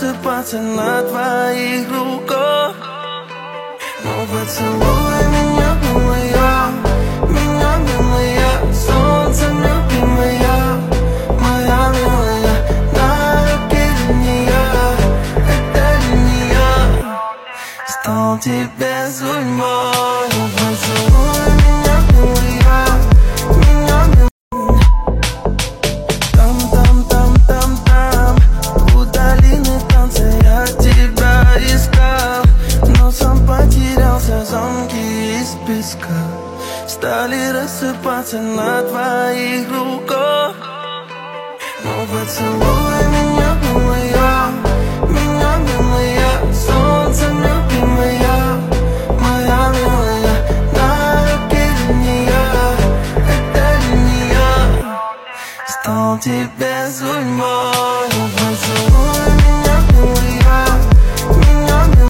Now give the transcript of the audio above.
рассыпаться на твоих руках. Ну поцелуй меня, милая, солнце любимая, моя милая, на руке линия, это линия, стал тебе судьбой. Ну поцелуй меня, милая, там, у долины танца я тебя искал, но сам потерялся, замки из песка стали рассыпаться на твоих руках. Ну поцелуй меня, милая, солнце любимая, моя милая, на руке линия, это линия, стал тебе судьбой.